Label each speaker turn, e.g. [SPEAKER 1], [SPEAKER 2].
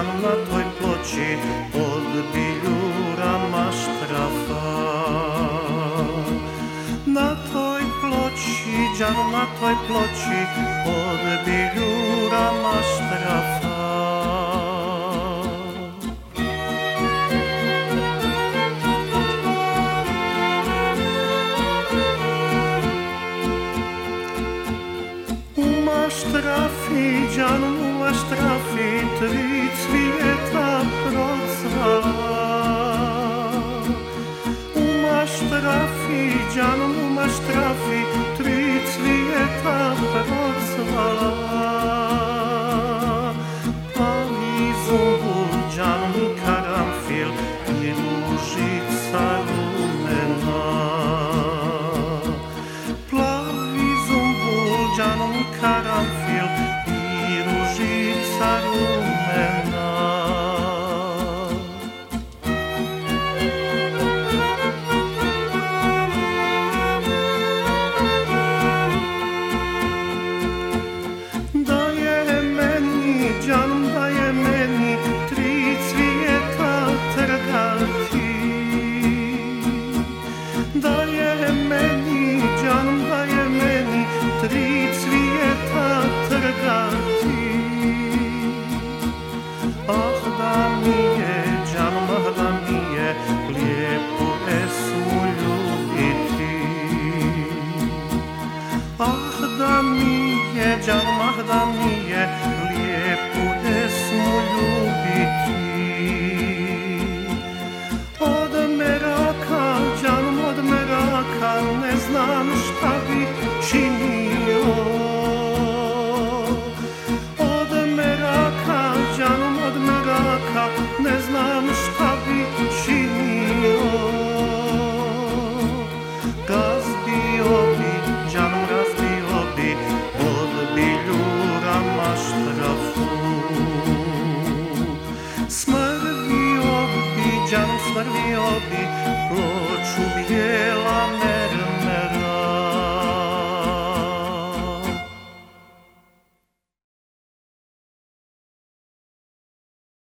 [SPEAKER 1] đan na toj ploči pod biljurama štrafa. Na toj ploči, đan na toj ploči pod biljurama štrafa. Štrafi, đan u maštrafi, tri cvijeta procvala. U maštrafi, đan u maštrafi, tri cvijeta procvala. Plavi zumbul, đan i karanfil i ružica rumena. Plavi zumbul, đan i karanfil i ružica rumena. Daje meni, đan daje meni, tri cvijeta trgati. Daje meni, đan daje meni, tri cvijeta trgati. Ah da mi je, đan, ah da mi je, lijepu pesmu ljubiti. Ah da mi je, đan, ah da mi je, lijepu pesmu ljubiti. Od meraka, đan, od meraka, ne znam šta bi činio. Od meraka, đan, od meraka, ne znam šta bi činio. Razbio bi, đan, razbio bi pod biljurama štrafu. Smrvio bi, đan, smrvio bi ploču bijela me.